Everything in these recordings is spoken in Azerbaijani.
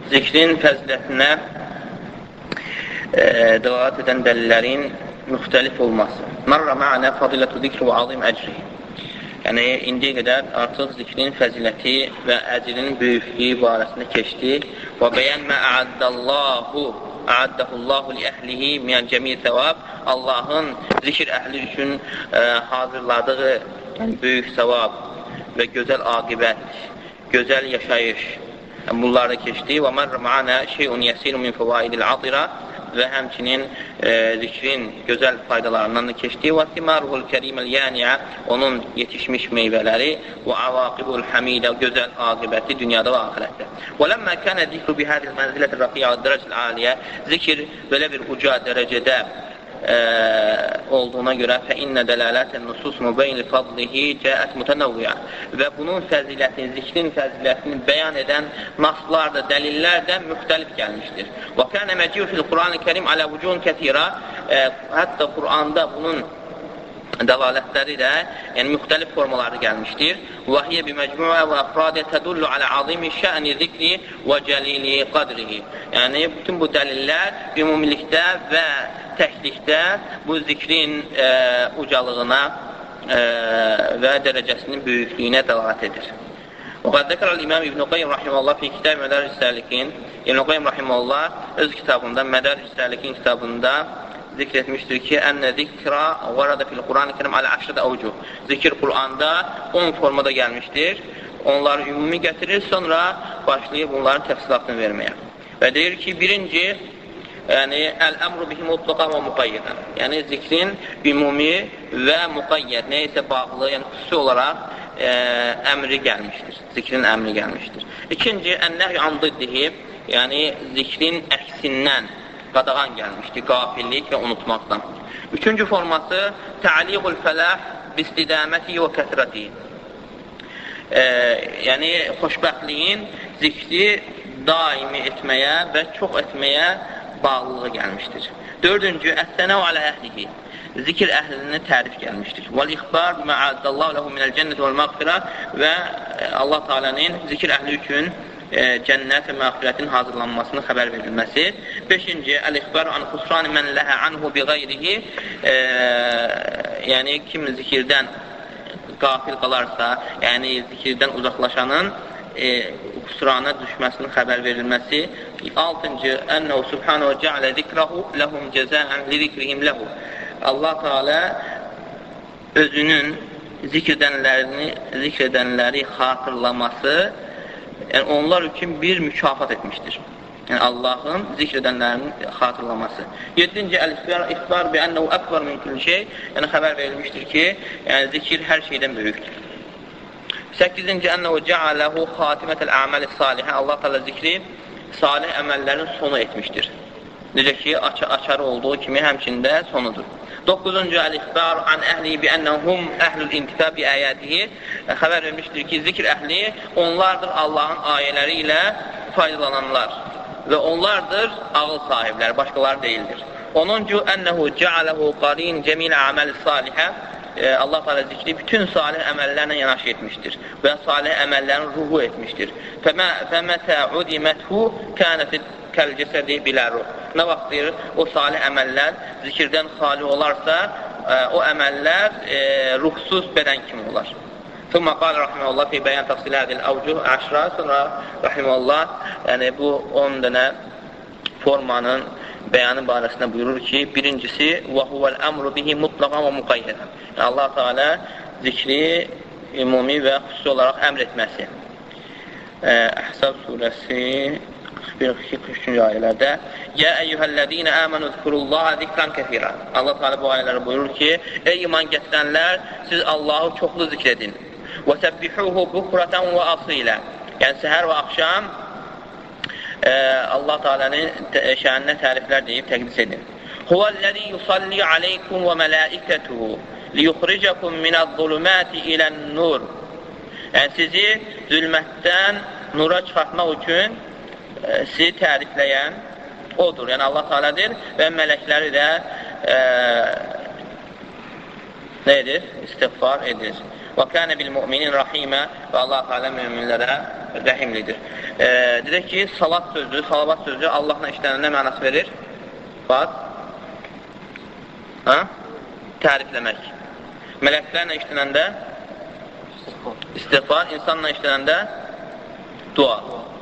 zikrin fəzilətinə dəlalət edən dəlillərin müxtəlif olması. Mərrə mə'nə fadilətu zikri və azim əcri. Yəni, indiyə qədər artıq zikrin fəziləti və əcrin böyüklüyü barəsində keçdi. Və bəyən mə əəddəhullahu li əhlihi miyən cəmi səvab. Allahın zikr əhli üçün hazırladığı böyük səvab və gözəl aqibət, gözəl yaşayış bunları keçdi. Və mərrə mə'nə şeyun yəsiru min fəvaidil atirə və həmçinin zikrin gözəl faydalarından da keçdi. Və simaruhul kəriməl yəniyə, onun yetişmiş meyvələri və avaqibul həmidə, gözəl aqibəti dünyada və axirətdə. Və ləmmə kənə zikru bihədil mənziləti rəqiyyə və dərəcəl aliyə, zikr belə bir uca dərəcədə olduğuna görə fəinnə dəlalətən nusus mübeyni fadlihi cəət mütənəvviyə və bunun fəzilətini, zikrin fəzilətini bəyan edən naslar da, dəlillər də müxtəlif gəlmişdir. Və kənə məciyyu fil Quran-ı Kerim alə vücun kətirə, hətta Quranda bunun dəlalətləri də, yəni müxtəlif formaları gəlmişdir. Və hiyə biməcmuə və əfradə tədullu alə azimi şə'ni zikri və cəlili qadrihi. Yəni, bütün bu dəlillər ümumilikdə və təklikdə bu zikrin ucalığına və dərəcəsinin böyüklüyünə dəlalət edir. Və qəd zəkərəl İmam İbn-i Qayyim rahiməhullah fi kitab Mədərc Səlikin, İbn-i Qayyim rahiməhullah öz kitabında, Mədərc Səlikin kitabında zikr etmişdir ki, ənnə zikrə vərədə fil Quran-ı Kerim alə əşrədə əvcuh. Zikr Quranda 10 formada gəlmişdir. Onları ümumi gətirir, sonra başlayıb bunların təfsilatını verməyə. Və deyir ki, birinci, yəni, əl-əmru bihi mutlaqa və müqayyidən. Yəni, zikrin ümumi və müqayyəd, neysə bağlı, yəni xüsusi olaraq əmri gəlmişdir. Zikrin əmri gəlmişdir. İkinci, ən-nəhy an diddihi, yəni zikrin əksindən qadağan gəlmişdir, qafillik və unutmaqdan. Üçüncü forması, tə'liqul fəlah bistidaməti və kəsrəti. Yəni, xoşbəxtliyin zikri daimi etməyə və çox etməyə bağlılığı gəlmişdir. Dördüncü, əs-sənəv alə əhlihi. Zikr əhlini tərif gəlmişdir. Vəl-ixbar mə'əddəllahu ləhu minəl cənnət vəl-məğfirə və Allah Teala'nın zikr əhli üçün cənnət və məğfirətin hazırlanmasını xəbər verilməsi. Beşinci, əl-ixbar an xusrani mən ləhə anhu bi qeyrihi, yəni kim zikirdən qafil qalarsa, yəni zikirdən uzaqlaşanın xusrana düşməsinin xəbər verilməsi. Altıncı, ənəhu subhanahu cəalə zikrahu ləhum cəzəən li zikrihim ləhu. Allah Teala özünün zikr edənləri xatırlaması, yəni onlar üçün bir mükafat etmişdir. Yəni Allahın zikr edənlərinin xatırlaması. Yedinci, əl-ixbar bi ənəhu əkbar min kulli şey, yəni xəbər verilmişdir ki, yəni zikir hər şeydən böyükdür. 8-ci, ənəhu cəaləhu xatimətəl əməli salihə, Allah Teala zikri salih əməllərin sonu etmişdir. Necə ki, açarı olduğu kimi həmçində sonudur. 9-cu, əl-ixbar an əhli bi ənəhum əhlül intifə bi əyədihi, xəbər vermişdir ki, zikr əhli onlardır Allahın ayələri ilə faydalananlar və onlardır ağıl sahibləri, başqaları deyildir. 10-cu, ənəhu cəaləhu qarin cəmil əməli salihə, Allah Teala zikri bütün salih əməllərlə yanaşı etmişdir və salih əməllərin ruhu etmişdir. Fəmətə udiməthu kənəti kəl-cəsədi bilə ruh. Nə vaxtdır o salih əməllər zikirdən xali olarsa, o əməllər ruhsuz bədən kimi olar. Thumma qala rahimehullah fi bayan tafsil hadil awjuh əşra, sonra rahimehullah, yəni bu 10 dənə formanın bəyanı barəsində buyurur ki, birincisi və huvəl əmru bihi mutlaqan və muqayyidən. Allah Teala zikri ümumi və xüsusi olaraq əmr etməsi. Əhzab surəsi 42-43-cü ayələrdə Yə əyyuhəl-ləzīnə əmənu zikurullaha zikran kəfirə. Allah Teala bu ayələri buyurur ki, ey iman gətirənlər, siz Allahı çoxlu zikr edin. Və səbbihuhu bukratan və asilə. Yəni səhər və axşam Allah Teala'nın şəninə təriflər deyib təqdis edin. Huvəl-ləzi yusalli aleykum və mələikətuhu liyuxricakum minəz-zulumati ilən-nur. Yəni sizi zülmətdən nura çıxartmaq üçün sizi tərifləyən odur. Yəni Allah Teala'dır və mələkləri də nə edir? İstiğfar edir. Və kənə bil-müminin rəhimə və Allah Teala möminlərə rəhimlidir. Deyək ki, salat sözü, salavat sözü Allahla işlənəndə mənası verir? Bax. Tərifləmək. Mələklərlə işlənəndə istiğfar, insanla işlənəndə dua.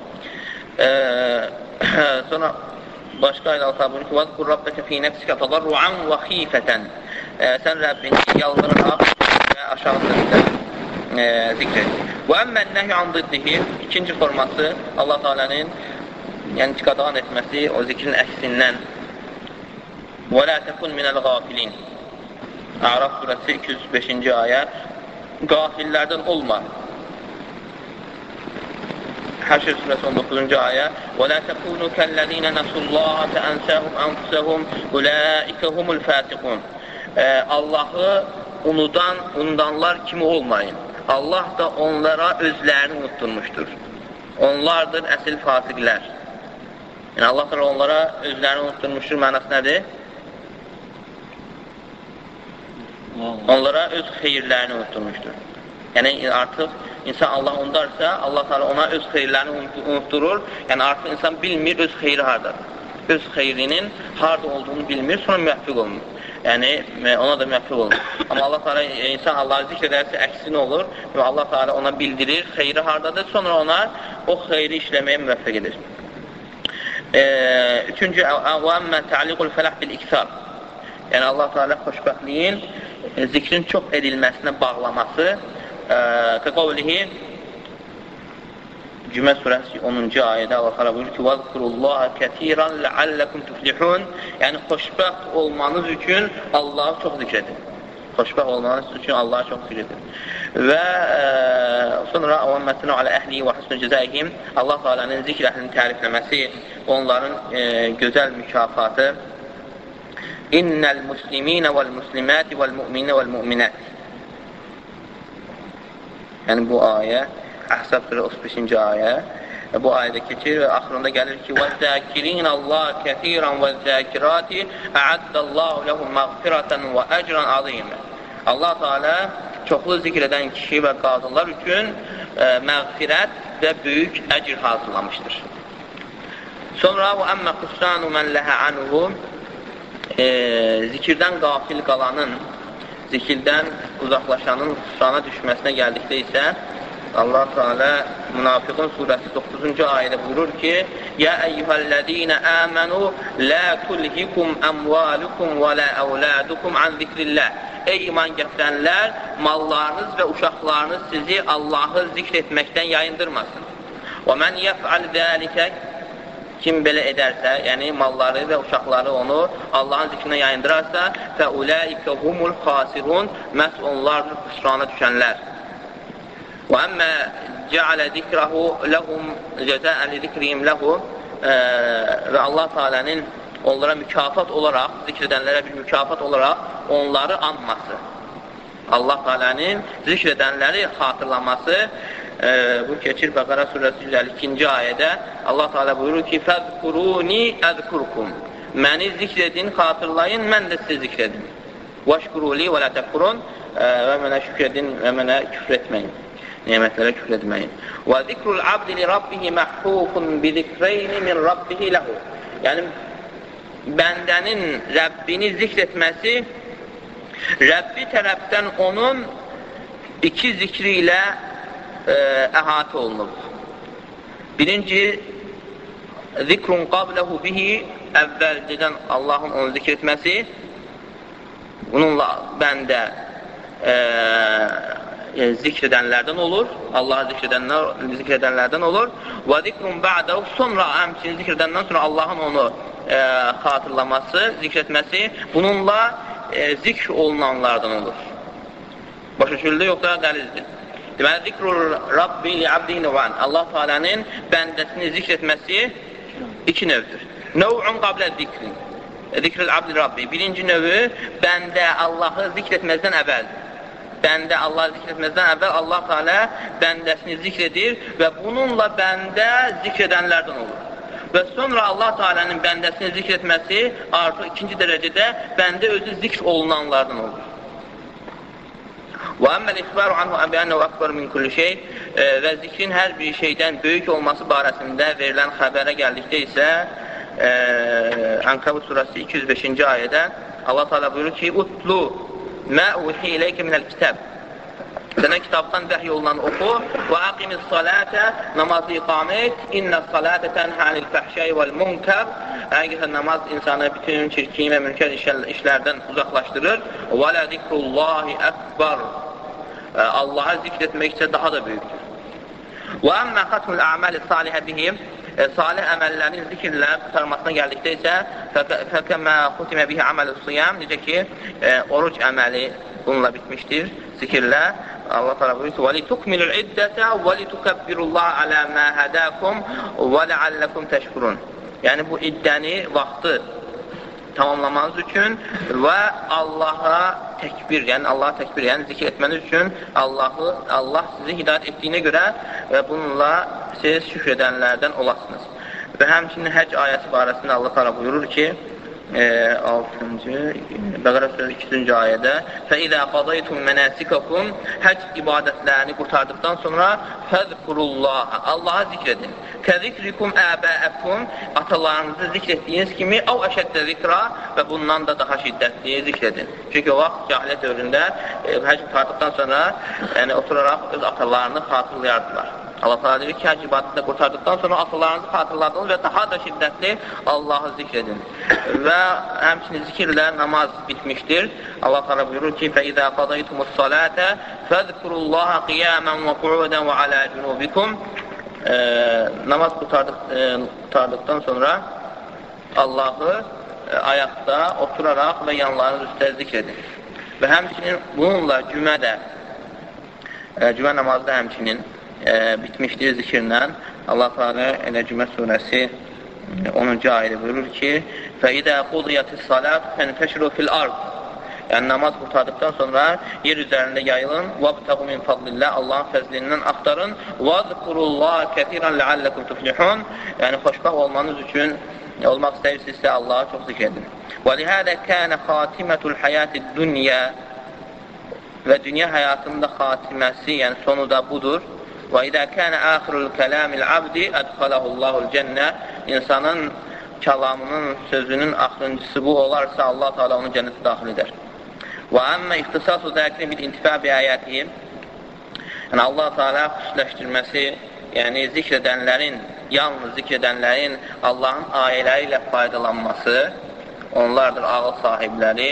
Sonra başqa ayda Allah buyurur ki, وَذْكُرْ رَبَّكَ فِي نَفْسِكَ تَضَرُّعًا وَخِيفَةً Sən Rəbbini yalvararaq və aşağı səslə zikr et. وَأَمَّا النَّهْيُ عَنْ ضِدِّهِ İkinci forması Allah Teala'nın yəni qadağan etməsi o zikrin əksindən وَلَا تَكُنْ مِنَ الْغَافِلِينَ A'raf surəsi 205-ci ayə Qafillərdən olma. Həşr surəsi 19-cu ayə وَلَا تَكُونُوا كَالَّذِينَ نَسُوا اللَّهَ فَأَنْسَاهُمْ أَنْفُسَهُمْ أُولَٰئِكَ هُمُ الْفَاسِقُونَ Allah'ı unudanlar kimi olmayın. Allah da onlara özlərini unutturmuşdur. Onlardır əsil fasiqlər. Yəni Allah da onlara özlərini unutturmuşdur mənası nədir? Onlara öz xeyirlərini unutturmuşdur. Yəni artıq insan Allah unudarsa, Allah Teala ona öz xeyirlərini unutturur. Yəni artıq insan bilmir öz xeyri haradadır. Öz xeyrinin harada olduğunu bilmir, sonra müvəffiq olunur. Yəni ona da müvəffiq olunur. Amma Allah Teala insan Allah'ı zikr edərsə əksinə olur və Allah Teala ona bildirir xeyri haradadır, sonra ona o xeyri işləməyə müvəffiq edir. Üçüncü, وَأَمَّا تَعْلِقُ الْفَلَحْ بِالْإِكْسَارِ Yəni Allah Teala xoşbəxtliyin zikrin çox edilməsinə bağlaması Kəqavlihi Cümə surəsi 10-cu ayədə Allah Teala buyurur ki وَذْكُرُوا كَثِيرًا لَعَلَّكُمْ تُفْلِحُونَ Yəni xoşbəxt olmanız üçün Allah'ı çox zikr edin. Xoşbəxt olmanız üçün Allah'ı çox zikr edin. Və sonra وَمَّتِنَا عَلَى أَهْلِهِ وَحُسْنُ جَزَائِهِمْ Allah Teala'nın zikr əhlini tərifləməsi, onların gözəl mükafatı İnnəl musliminə vəl-muslimati vəl-mu'minə vəl-mu'minət Yəni bu ayə Əhzab surə 35-ci ayə bu ayədə keçir və axırında gəlir ki وَالذَّاكِرِينَ اللّٰهَ كَثِيرًا وَالذَّاكِرَاتِ أَعَدَّ اللّٰهُ لَهُمْ مَغْفِرَةً وَأَجْرًا عَظِيمًا Allah Teala çoxlu zikr edən kişi və qadınlar üçün məğfirət və böyük əcr hazırlamışdır. Sonra وَأَمَّا خُسْرَانُ مَنْ لَهَا عَنْهُ Zikirdən qafil qalanın, zikirdən uzaqlaşanın xüsrana düşməsinə gəldikdə isə Allah Teala Münafiqun surəsi 9-cu ayədə buyurur ki Yə əyyuhəl-ləzīnə əmənu lə tulhikum əmvalukum və lə əvlədukum an zikrilləh Ey iman gətirənlər, mallarınız və uşaqlarınız sizi Allahı zikr etməkdən yayındırmasın. Və mən yəf'al zəlikə Kim belə edərsə, yəni malları və uşaqları onu Allahın zikrinə yayındırarsa فَأُولَٰئِكَ هُمُ الْخَاسِرُونَ Məhz onlardır xüsrana düşənlər. وَأَمَّا جَعَلَ ذِكْرَهُ لَهُمْ جَزَاءً لِذِكْرِهِمْ لَهُ Və Allah Teala'nın onlara mükafat olaraq, zikr edənlərə bir mükafat olaraq onları anması. Allah Teala'nın zikr edənləri xatırlaması bu keçir Bəqara surəsi 152-ci ayədə Allah Teala buyurur ki فَذْكُرُونِ əzkurkum Məni zikr edin, xatırlayın, mən də sizi zikr edin. وَشْكُرُوا لِي وَلَا تَكْفُرُونَ Və mənə şükr edin və mənə küfr etməyin. Nemətlərə küfr etməyin. وَذِكْرُ الْعَبْدِ لِرَبِّهِ مَحْفُوفٌ بِذِكْرَيْنِ مِنْ رَبِّهِ لَهُ Yəni, bəndənin Rəbbini zikr etməsi Rəbbi tərəfdən onun iki zikri ilə əhatə olunub. Birinci, zikrun qabləhu bihi əvvəlcədən Allahın onu zikr etməsi bununla bəndə zikr edənlərdən olur. Allahı zikr edənlərdən olur. Və zikrun ba'dahu sonra həmçinin zikr edəndən sonra Allahın onu xatırlaması, zikr etməsi bununla zikr olunanlardan olur. Başa düşüldü, yoxsa qəlizdir. Deməli, zikrul Rabbi li abdi növən Allah Teala'nın bəndəsini zikr etməsi iki növdür. Növ'un qablə zikrin Zikrul abdi Rabbi Birinci növü bəndə Allahı zikr etməzdən əvvəldir. Bəndə Allahı zikr etməzdən əvvəl Allah Teala bəndəsini zikr edir və bununla bəndə zikr edənlərdən olur. Və sonra Allah Teala'nın bəndəsini zikr etməsi artıq ikinci dərəcədə bəndə özü zikr olunanlardan olur. Və əmməl ixbaru anhu əbiyənəhu akbar min kulli şey və zikrin hər bir şeydən böyük olması barəsində verilən xəbərə gəldikdə isə Ankabut surası 205-ci ayədə Allah Teala buyurur ki, Utlu mə uhi iləykə minəl kitab. Sənə kitabdan vəhiy olunan oxu və aqimiz salətə, namazı iqamə et, innə salətə tənhənil fəhşəy vəl-munkər. Həqiqətən namaz insanı bütün çirkin və münkər işlərdən uzaqlaşdırır. Və lə zikrullahi əkbar. Allah'a zikr etmək isə daha da böyükdür. Və əmmə xatmul əməli salihə bihim, salih əməllərin zikirlə qurtarmasına gəldikdə isə fəkəmə xutimə bihi əməl-i siyam, necə ki, oruc əməli bununla bitmişdir, zikirlə. Allah təala buyurur ki: "Və litukmilul iddətə və litukəbbirullaha alə mə hədəkum və ləalləkum təşkurun." Yəni bu iddəni, vaxtı tamamlamanız üçün və Allaha təkbir, yəni zikr etməniz üçün Allah sizi hidayət etdiyinə görə və bununla siz şükr edənlərdən olasınız. Və həmçinin həcc ayəsi barəsində Allah təala buyurur ki, 6-cı Bəqərə surəsi 2-cü ayədə فَإِذَا قَضَيْتُمْ مَنَاسِكَكُمْ Həcc ibadətlərini qurtardıqdan sonra فَذْكُرُوا Allah'a zikr edin. كَذِكْرِكُمْ əbəəkum Atalarınızı zikr etdiyiniz kimi اَوْ əşəddə zikra və bundan da daha şiddətli zikr edin. Çünki o vaxt cahiliyyət dövründə həcc qurtardıqdan sonra oturaraq öz atalarını xatırlayardılar. Allah Teala deyir ki, həcc ibadətlə qurtardıqdan sonra atalarınızı xatırladınız və daha da şiddətli Allah'ı zikr edin. Və həmçinin zikirlə namaz bitmişdir. Allah Teala buyurur ki, فَإِذَا قَضَيْتُمُ الصَّلَاةَ فَذْكُرُوا اللّٰهَ قِيَامًا وَقُعُودًا وَعَلَى جُنُوبِكُمْ Namaz qurtardıqdan sonra Allah'ı ayaqda, oturaraq və yanlarınız üstə zikr edin. Və həmçinin bununla cümə namazda həmçinin bitmişdir zikirlə. Allah Teala elə Cümə surəsi 10-cu ayədə buyurur ki, فَإِذَا قُضِيَتِ الصَّلَاةُ فَانْتَشِرُوا فِي الْأَرْضِ Yəni namaz qurtardıqdan sonra yer üzərində yayılın. وَابْتَغُوا مِنْ فَضْلِ اللّٰهِ Allahın fəzlindən axtarın. وَاذْكُرُوا اللّٰهَ كَثِيرًا لَعَلَّكُمْ تُفْلِحُونَ Yəni xoşbəxt olmanız üçün olmaq istəyirsinizsə Allah'a çox zikr edin. وَلِهَذَا كَانَ خَاتِمَةُ الْحَيَاةِ الدُّنْيَا Və dünya həyatında xatiməsi, yəni sonu da budur. وَإِذَا كَانَ آخِرُ الْكَلَامِ الْعَبْدِ أَدْخَلَهُ اللّٰهُ الْجَنَّةِ İnsanın kəlamının, sözünün axırıncısı bu olarsa Allah Teala onu cənnətə daxil edər. وَأَمَّا اِخْتِصَاصُ ذَاكِرٍ بِالْاِنْتِفَى بِآيَاتِهِ Yəni Allah Teala xüsusiləşdirməsi, yəni zikr edənlərin, yalnız zikr edənlərin Allahın ayələri ilə faydalanması, onlardır ağıl sahibləri.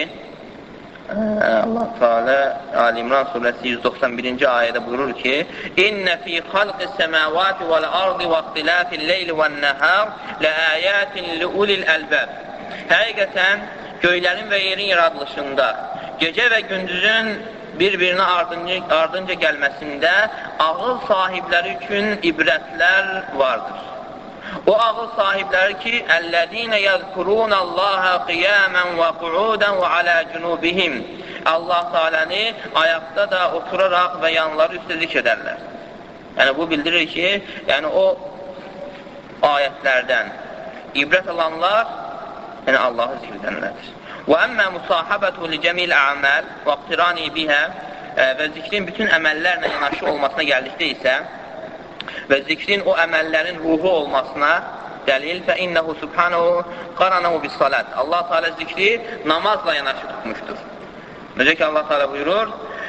Allah Teala Ali İmran surəsi 191-ci ayədə buyurur ki: "İnnə fi xalqis semawati vel ardı və ixtilafil leyli ven nahar laayatin liulil albab." Həqiqətən göylərin və yerin yaradılışında, gecə və gündüzün bir-birinə ardınca gəlməsində ağıl sahibləri üçün ibrətlər vardır. O ağıl sahibləri ki, "Əllezîne yezkurûnallâhe qiyâmen və qu'ûden və alâ cunûbihim." Allah Teala'nı ayaqda da oturaraq və yanları üstə zikr edərlər. Yəni bu bildirir ki, yəni o ayətlərdən ibrət alanlar, yəni Allah'ı zikr edənlərdir. Və əmmə musahabətu li cəmil əməl və iqtirani bihə və zikrin bütün əməllərlə yanaşı olmasına gəldikdə isə və zikrin o əməllərin ruhu olmasına dəlil fə innəhu subhanahu qaranahu bis salat. Allah Teala zikri namazla yanaşı tutmuşdur. Necə ki Allah Teala buyurur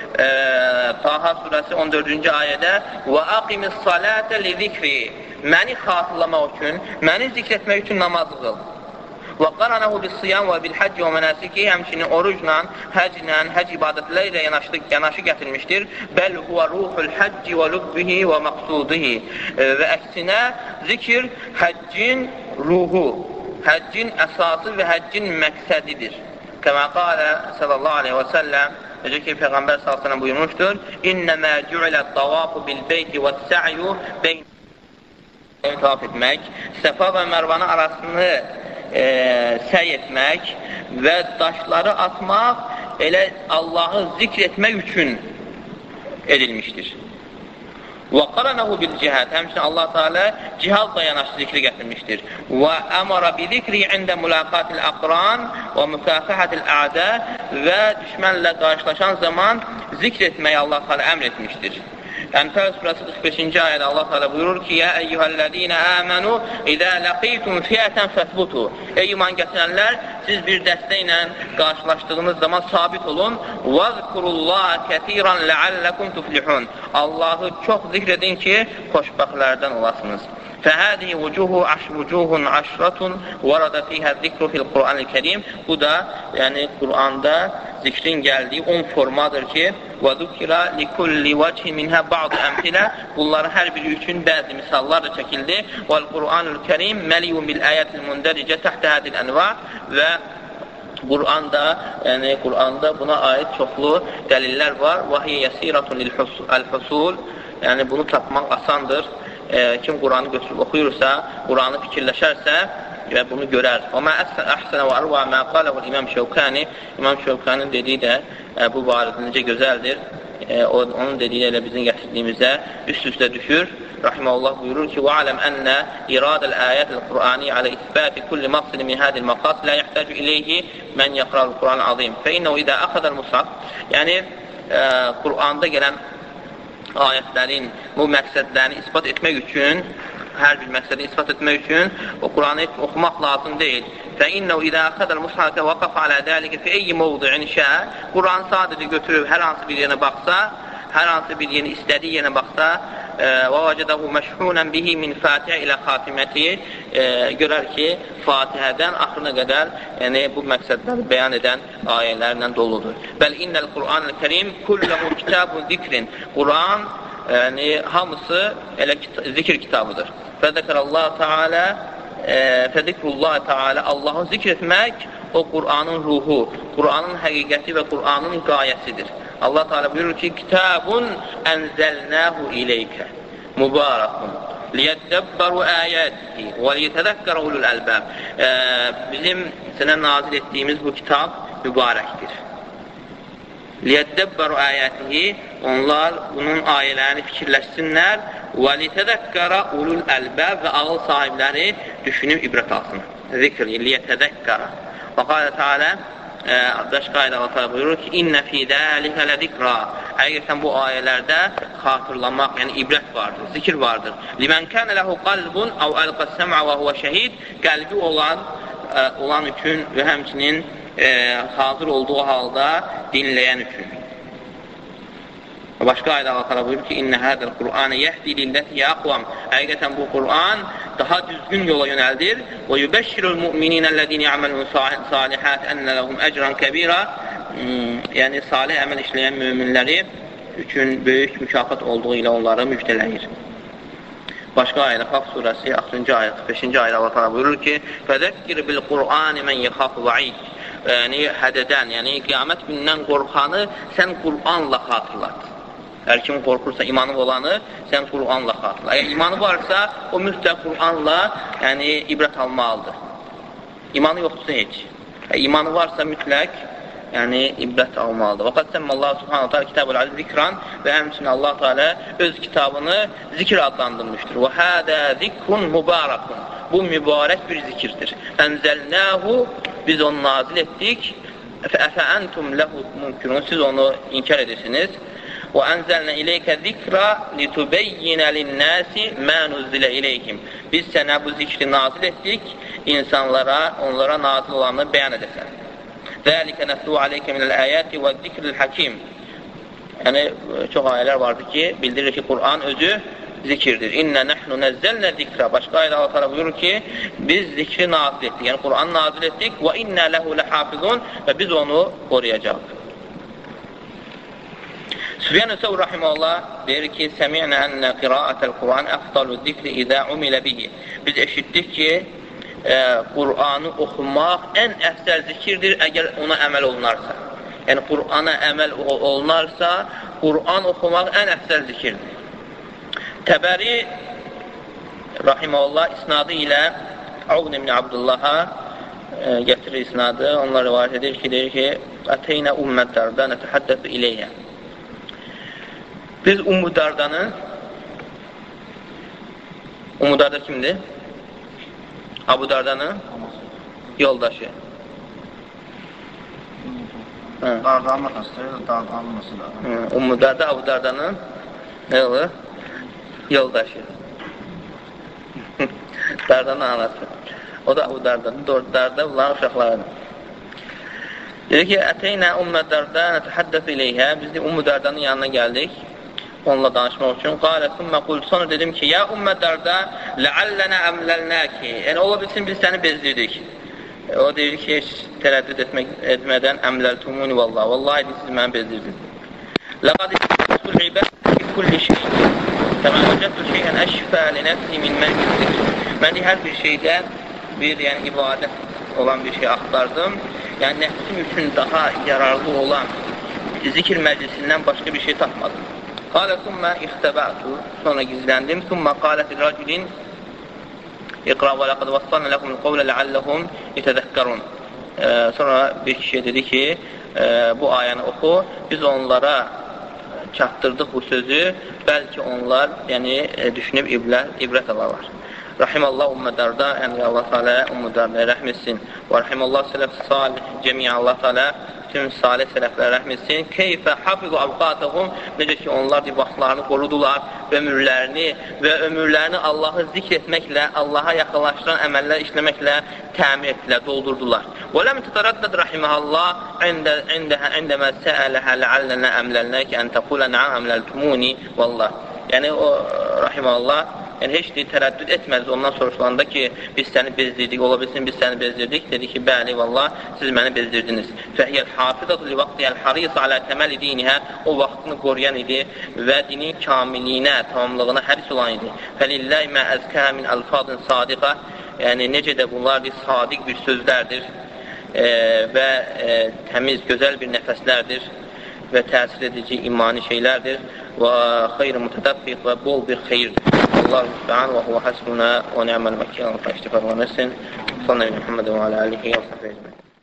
Taha surəsi 14-cü ayədə və aqimis salate li zikri məni xatırlamaq üçün, məni zikr etmək üçün namazı qıl. Və qaranahu bis siyam və bil həcc və mənasiki həmçinin orucla, həclə, həcc ibadətləri ilə yanaşı gətirmişdir. Bəl huvə ruhul həcci və lubbihi və məqsudihi və əksinə zikr həccin ruhu, həccin əsası və həccin məqsədidir. Kəmə qalə sallallahu aleyhi və səlləm necə ki Peyğəmbər sallallahu aleyhi və səlləm buyurmuşdur: İnnəmə cü'ilət tavafu bil beyti və sə'yu beyn tavaf etmək, Səfa və Mərvanı arasını səy etmək və daşları atmaq elə Allah'ı zikr etmək üçün edilmişdir. Və qaranahu bil cihad. Həmçinin Allah Teala cihadla yanaşı zikri gətirmişdir. Və əmara bi zikri ində mulaqatil aqran və mükafahatil a'da və düşmənlə qarşılaşan zaman zikr etməyi Allah Teala əmr etmişdir. Ənfəl surəsi 45-ci ayədə Allah Teala buyurur ki: "Ya eyyuhellezina amanu izə laqitum fi'atan fasbutu." Ey iman gətirənlər, siz bir dəstə ilə qarşılaşdığınız zaman sabit olun. "Vəzkurullaha kəsiran la'allakum tuflihun." Allahı çox zikr edin ki, xoşbəxtlərdən olasınız. فَهَذِهِ وُجُوهٌ عَشْرَةٌ وَرَدَ فِيهَا الذِّكْرُ فِي الْقُرْآنِ الْكَرِيمِ Bu da, yəni Qur'anda zikrin gəldiyi 10 formadır ki, وَذُكِرَ لِكُلِّ وَجْهِ مِنْهَا بَعْضُ أَمْثِلَةٍ Bunların hər biri üçün bəzi misallar da çəkildi. وَالْقُرْآنُ الْكَرِيمِ مَلِيٌّ بِالْآيَاتِ الْمُنْدَرِجَةِ تَحْتَ هَذِهِ الْأَنْوَاعِ Və Qur'anda buna aid çoxlu dəlillər var. وَهِيَ يَسِيرَةٌ لِلْحُصُولِ Yəni bunu tapmaq asandır. Kim Qur'anı götürüb oxuyursa, Qur'anı fikirləşərsə və bunu görər. Və mə əhsənə və ərvə mə qaləhu İmam Şevkani İmam Şevkaninin dediyi də bu barədə necə gözəldir. Onun dediyi ilə bizim gətirdiyimizə üst-üstə düşür. Rahiməhullah buyurur ki: "Və aləm ənə iradəl ayətil Qur'ani alə isbati kulli maqsid min hadil maqas la yahtacu ileyhi men yaqra'ul Qur'an azim. Fe innehu iza akhadal mushaf." Yəni Qur'anda gələn ayətlərin bu məqsədlərini ispat etmək üçün, hər bir məqsədi ispat etmək üçün o Qur'anı oxumaq lazım deyil. فَإِنَّهُ إِذَا أَخَذَ الْمُصْحَفَ وَقَفَ عَلَى ذَلِكَ فِي أَيِّ مَوْضِعٍ شَاءَ Qur'anı sadəcə götürüb hər hansı bir yerə baxsa, hər hansı bir yerini istədiyi yerə baxsa, وَوَجَدَهُ مَشْحُونًا بِهِ مِنْ فَاتِحَ إِلَى خَاتِمَتِهِ görər ki, Fatihədən axırına qədər, yəni bu məqsədləri bəyan edən ayələrlə doludur. Bəl innəl Qur'anul Kərim kulluhu kitabun zikrin. Qur'an yəni hamısı elə zikir kitabıdır. Fəzəkrəllahu Teala Fəzikrullah Teala Allahı zikr etmək o Qur'anın ruhu, Qur'anın həqiqəti və Qur'anın qayəsidir. Allah Teala buyurur ki: "Kitabun enzəlnahu ileykə mübarakun liyeddəbbaru ayatihi və liyetəzəkkəra ulul əlbəb." Bizim sənə nazil etdiyimiz bu kitab mübarəkdir. Liyeddəbbaru ayatihi onlar bunun ayələrini fikirləşsinlər və liyetəzəkkəra ulul əlbəb və ağıl sahibləri düşünüb ibrət alsın. Zikr, liyetəzəkkəra. Və qalə Teala başqa ayədə Allah buyurur ki: "İnnə fī dəlikə ləzikra." Həqiqətən bu ayələrdə xatırlamaq, yəni ibrət vardır, zikr vardır. "Limən kənə ləhu qalbun əv əlqəs-səm'a və huvə şəhid." Qəlbi olan üçün və həmçinin hazır olduğu halda dinləyən üçün. Başqa ayədə Allah buyurur ki: "İnnə hədəl Qur'anə yəhdi lilləti yəqvam." Həqiqətən bu Qur'an daha düzgün yola yönəldir. "Və yubəşşirul mu'mininəl-ləzîne ya'malun salihat ennə lehum ecran kebira." Yəni salih əməl işləyən möminləri üçün böyük mükafat olduğu ilə onları müjdələyir. Başqa ayədə Qaf surəsi 60-cı ayə, 5-ci ayədə Allah buyurur ki: "Fəzəkkir bil Qur'an men yəxafu va'id." Yəni hədədən, yəni qiyamət günündən qorxanı sən Qur'anla xatırlat. Hər kim qorxursa, imanı olanı sən Qur'anla xatırla. Əgər imanı varsa, o mütləq Qur'anla yəni ibrət almalıdır. İmanı yoxdursa heç. İmanı varsa mütləq yəni ibrət almalıdır. Və qad səmməllahu subhanahu ta'ala kitabul aziz zikran və həmçinin Allah Teala öz kitabını zikr adlandırmışdır. Və hədə zikrun mübarakun. Bu mübarək bir zikirdir. Ənzəlnəhu biz onu nazil etdik. Fəəfə əntum ləhu mümkünun. Siz onu inkar edirsiniz. Və ənzəlnə ileykə zikra litubeyyinə linnəsi mə nuzzilə ileyhim. Biz sənə bu zikri nazil etdik, insanlara, onlara nazil olanı bəyan edəsən. Zəlikə nəslu aleykə minəl əyəti və zikril həkim. Yəni, çox ayələr vardır ki, bildirir ki, Qur'an özü zikirdir. İnnə nəhnu nəzzəlnə zikra. Başqa ayədə Allah buyurur ki, biz zikri nazil etdik. Yəni, Qur'an nazil etdik və innə ləhu ləhafizun və biz onu qoruyacaq. Süfyan-ı Səvr rahiməhullah deyir ki, səmi'nə ənə qiraətəl Qur'an əfdalu zikri idə umilə bihi. Biz eşitdik ki, Qur'anı oxumaq ən əfsəl zikirdir əgər ona əməl olunarsa. Yəni, Qur'ana əməl olunarsa, Qur'an oxumaq ən əfsəl zikirdir. Təbəri rahiməhullah isnadı ilə Avn ibn Abdullaha gətirir isnadı. Onlar rivayət edir ki, Əteynə Ümmət Darda nətəhəddəfü iləyyə. Biz Ümmü Dardanı Ummu Darda kimdir? Abu Dardanın yoldaşı. Dardanın atası, Dardanın nasıl? Ummu Darda Abu Dardanın ne olur? Yoldaşı. Dardanın anası. O da Abu Dardanın. Darda bunların uşaqlarıdır. Dedi ki, Ətəynə Ummu Darda nətəhəddəf iləyhə. Biz de Ummu Dardanın yanına gəldik. Onunla danışmaq üçün. Qalə sümmə qul. Sonra dedim ki, ya Ummu Darda ləallənə əmləlnəki. Yəni, ola bilsin biz səni bezdirdik. O deyir ki, heç tərəddüd etmədən əmləltumuni vallahi. Vallahi siz məni bezdirdiniz. Ləqad istəsul ibəd fi kulli şey. Kəmə vəcədtu şeyən əşfə li nəfsi min məclidik. Mən hər bir şeydə bir ibadət olan bir şey axtardım. Yəni, nəfsim üçün daha yararlı olan zikir məclisindən başqa bir şey tapmadım. Qalə sümmə ixtəbətu. Sonra gizləndim. Sümmə qaləti rəculin İqra və ləqəd vassalna ləkumul qavlə ləalləhum yetədəkkarun. Sonra bir kişiyə dedi ki, bu ayəni oxu, biz onlara çatdırdıq bu sözü, bəlkə onlar düşünüb ibrət alarlar. Rahimallah Ummu Darda, Allah Teala Ummu Dardaya rəhm etsin. Və rahimallah sələf salih cəmiyə Allah Teala bütün salih sələflərə rəhm etsin. Keyfə hafizu avqatəhum, necə ki onlar vaxtlarını qorudular və ömürlərini Allahı zikr etməklə, Allaha yaxınlaşdıran əməllər işləməklə təmin etdilər, doldurdular. Və ləm tətərəddəd rahiməhallah indəmə səələhə ləallənə əmləlnək ən təqulə nə'ə əmləltumuni vallah. Yəni o rahiməhallah heç deyil, tərəddüd etməz ondan soruşulanda ki, biz səni bezdirdik, ola bilsin biz səni bezdirdik. Dedi ki, bəli, vallah, siz məni bezdirdiniz. Fəhiyyəl hafizatı li vaxtiyəl haris alə təməli dinihə, o vaxtını qoruyan idi və dinin kamilliyinə, tamamlığına həris olan idi. Fəlilləhi mə əzkə min əlfadın sadiqə, yəni necə də bunlar sadiq bir sözlərdir və təmiz, gözəl bir nəfəslərdir və təsir edici imani şeylərdir və xeyr-i mütədəbbiq və bol bir xeyirdir. Allah Subhanahu və huve hasbuna və ni'məl vəkil. Allah təşrif edilməsin. Sallallahu Muhammed və alə alihi və səhbə ecmaîn.